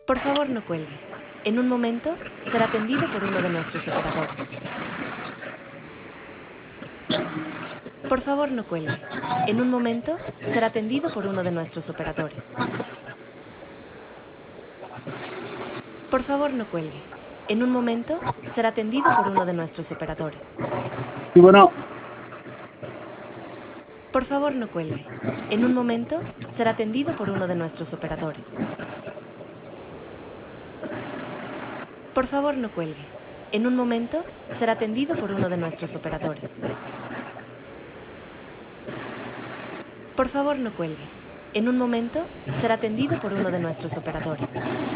Por favor, no cuelgue. En un momento será atendido por uno de nuestros operadores. Por favor, no cuelgue. En un momento será atendido por uno de nuestros operadores. Por favor, no cuelgue. En un momento será atendido por uno de nuestros operadores. Y bueno, Por favor, no cuelgue. En un momento será atendido por uno de nuestros operadores. Por favor, no cuelgue. En un momento será atendido por uno de nuestros operadores. Por favor, no cuelgue. En un momento será atendido por uno de nuestros operadores.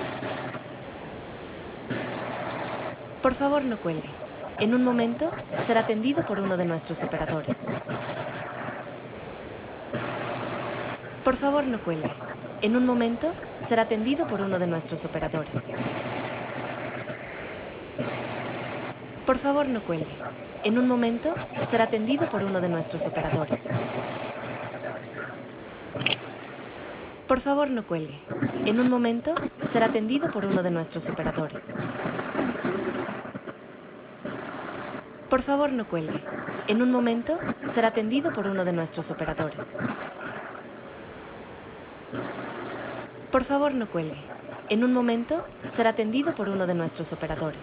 Por favor, no cuelgue. En un momento será atendido por uno de nuestros operadores. Por favor, no cuelgue. En un momento será atendido por uno de nuestros operadores. Por favor, no cuelgue. En un momento será atendido por uno de nuestros operadores. Por favor, no cuelgue. En un momento será atendido por uno de nuestros operadores. Por favor, no cuelgue. En un momento será atendido por uno de nuestros operadores. Por favor, no cuelgue. En un momento será atendido por uno de nuestros operadores.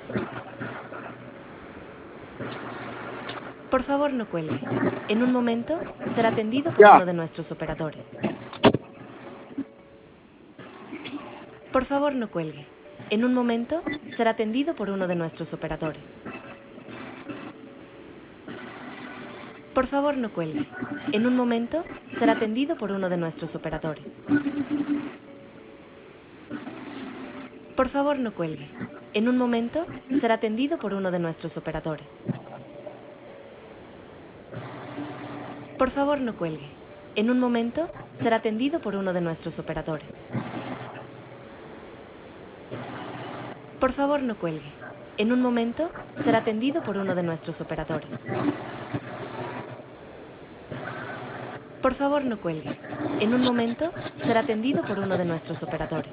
Por favor, no cuelgue. En un momento será atendido por ya. uno de nuestros operadores. Por favor, no cuelgue. En un momento será atendido por uno de nuestros operadores. Por favor, no cuelgue. En un momento será atendido por uno de nuestros operadores. Por favor, no cuelgue. En un momento será atendido por uno de nuestros operadores. Por favor, no cuelgue. En un momento será atendido por uno de nuestros operadores. Por favor, no cuelgue. En un momento será atendido por uno de nuestros operadores. Por favor, no cuelgue. En un momento será atendido por uno de nuestros operadores.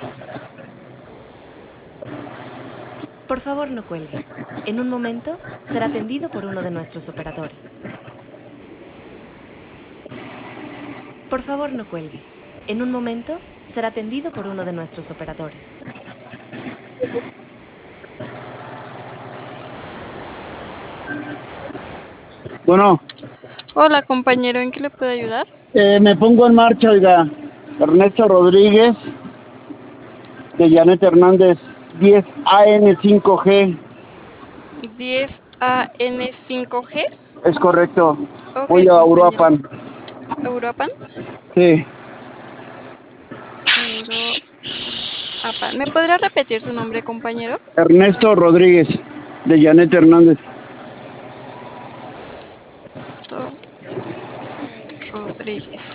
Por favor, no cuelgue. En un momento será atendido por uno de nuestros operadores. Por favor, no cuelgue. En un momento será atendido por uno de nuestros operadores. Bueno, Hola, compañero, ¿en qué le puedo ayudar? me pongo en marcha, oiga. Ernesto Rodríguez, de Janet Hernández, 10AN5G. 10AN5G. Es correcto. Ok, Voy a compañero. Uruapan. ¿Europan? Sí. Europan. ¿Me podría repetir su nombre, compañero? Ernesto Rodríguez, de Janet Hernández. Rodríguez.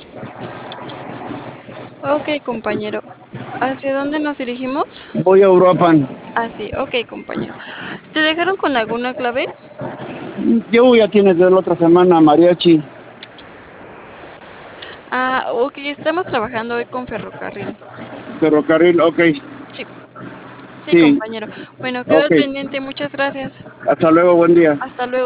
Ok, compañero. ¿Hacia dónde nos dirigimos? Voy a Uruapan. Ah, sí, ok, compañero. ¿Te dejaron con alguna clave? Yo ya tienes de la otra semana, mariachi. Ah, ok, estamos trabajando hoy con ferrocarril. Ferrocarril, ok. Sí, sí, Sí, compañero. Bueno, quedo al ok. pendiente. Muchas gracias. Hasta luego, buen día. Hasta luego.